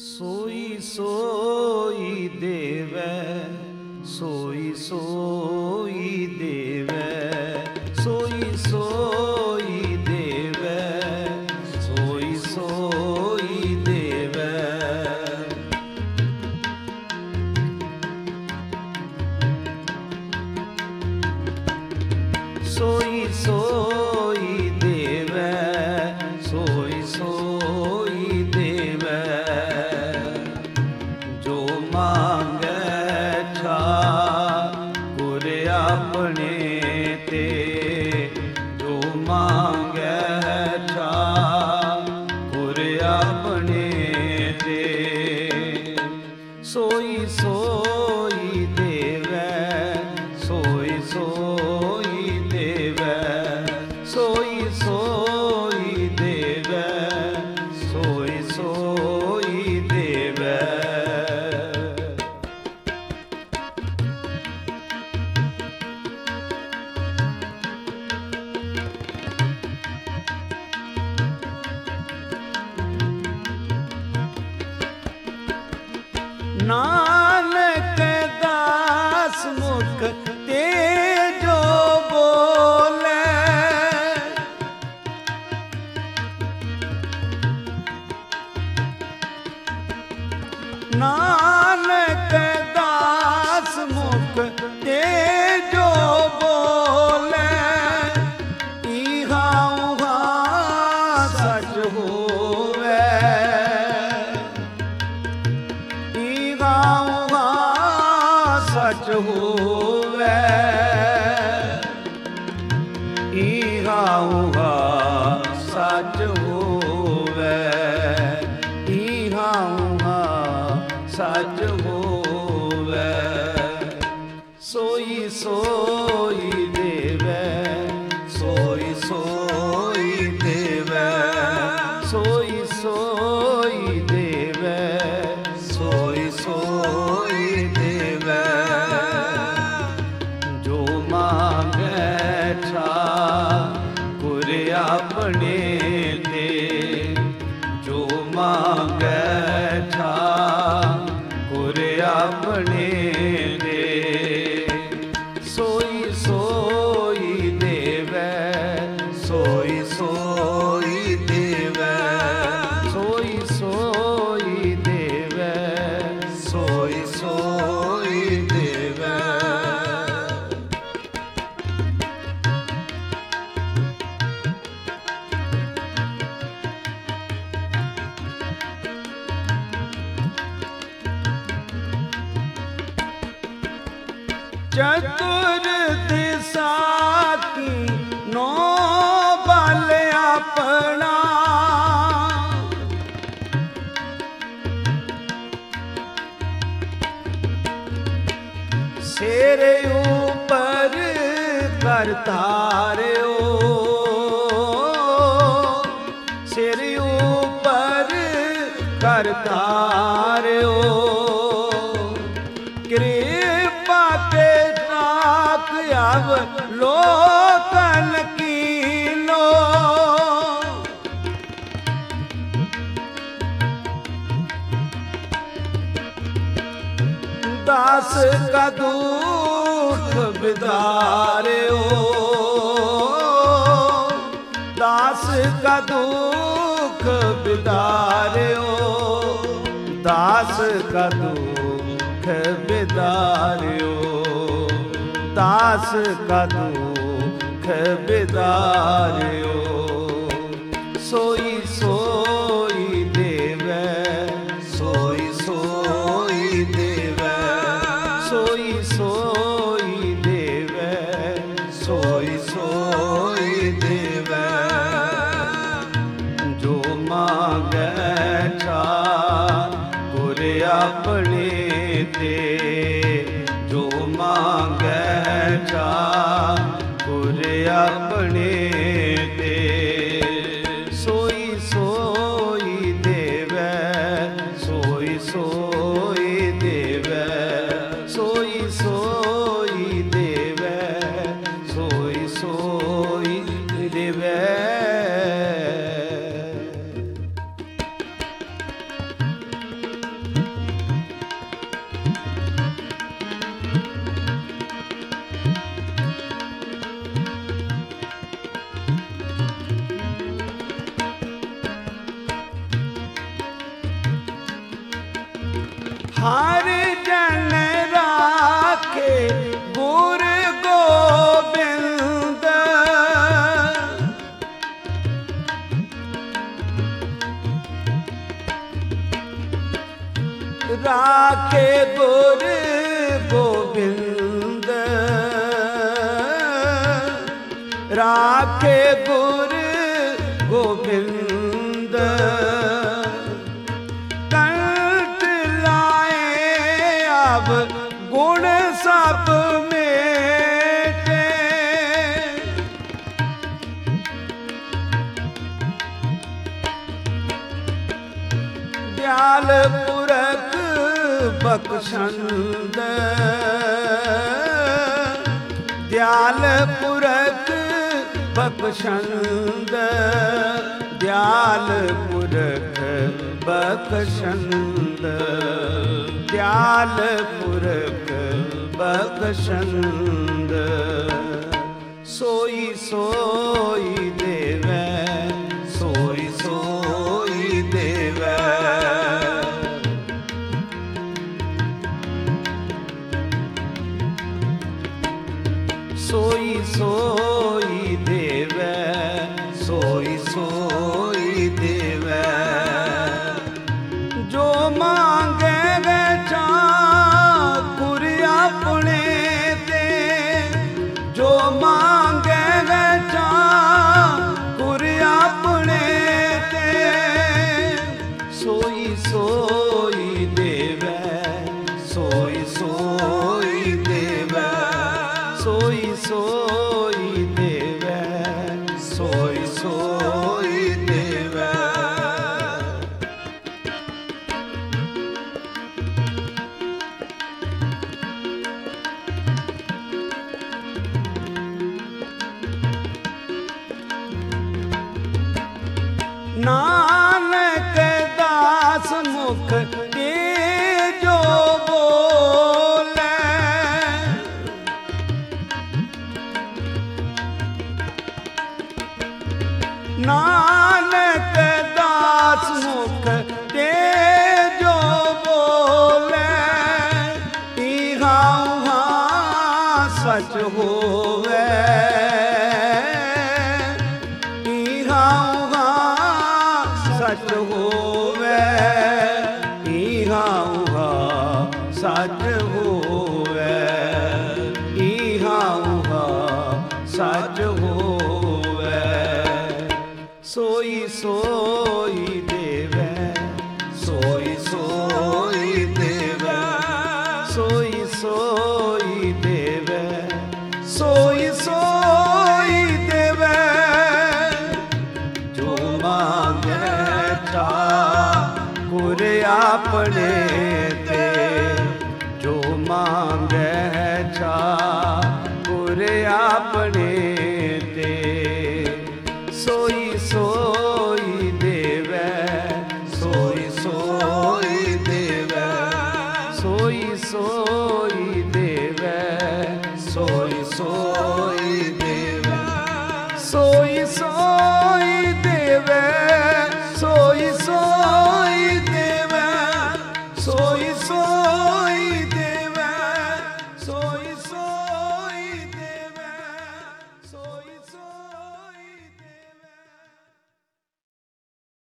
सोई सोई देवै, सोई सोई देवै, सोई सोई देवै, सोई सोई देवै। सोई सोई देवै, सोई सोई देवै। जो मांगै ठाकुर अपने ते, जो मांगै ठाकुर अपने ते। सोई सोई देवै, सोई सोई देवै, सोई सोई देवै, सोई सोई देवै। नानक दास मुख ते जो बोले, नानक दास मुख ते जो बोले। इहा उहा सच होवे, इहा उहा सच होवे, इहा उहा सच होवे, इहा उहा सच होवे। सोई सोई देवै, सोई सोई देवै, सोई सोई देवै, सोई सोई देवै। जो मांगै ठाकुर अपने ते, जो मांगै ठाकुर अपने ते। सोई सोई देवै, सोई सोई देवै, सोई सोई देवै, सोई सोई देवै। चतुर दिशा की नो बल अपना, सिर ऊपर करतार्यो, सिर ऊपर करतार्यो। कृपा के ताक अब लोकन कीनो, दास का दुख बिदार्यो, दास का दुख बिदार्यो, दास का दुख बिदार्यो, दास का दुख बिदार्यो। सोई सोई देवै, सोई सोई देवै, सोई सोई देवै, सोई सोई देवै। जो मांगै ठाकुर अपने ते, जो मांगै ठाकुर अपने ते। सोई सोई देवै, सोई सोई देवै, सोई सोई देवै, सोई सोई देवै। हर जन राखे गुर गोबिंद। राखे गुर गोबिंद, राखे गुर गोबिंद। कंठ लाए अब गुण सब मेटे, दयाल पुरख बख्शंद, दयाल पुरख बख्शंद, दयाल पुरख बख्शंद, दयाल पुरख बख्शंद। सोई सोई देवै, सोई सोई देवै। सोई सोई देवै, सोई सोई देवै। जो मांगे ठाकुर अपने ते, जो मांगे ठाकुर अपने ते। सोई सोई देवै, सोई सोई देवै। सोई सोई देवै, सोई सोई देवै। नानक दास मुख ते जो बोले, नानक दास मुख ते जो बोले। इहा उहा सच होवे, इहा उहा सच होवे, इहा उहा सच होवे, इहा उहा सच होवे। सोई सोई देवै, सोई सोई देवै। सोई सोई देवै, सोई सोई देवै। जो मांगे ठाकुर अपने ते, जो मांगे ठाकुर अपने ते। सोई सोई देवै, सोई सोई देवै। सोई सोई देवै, सोई सोई देवै। सोई सोई देवै, सोई सोई देवै। सोई सोई देवै, सोई सोई देवै। सोई सोई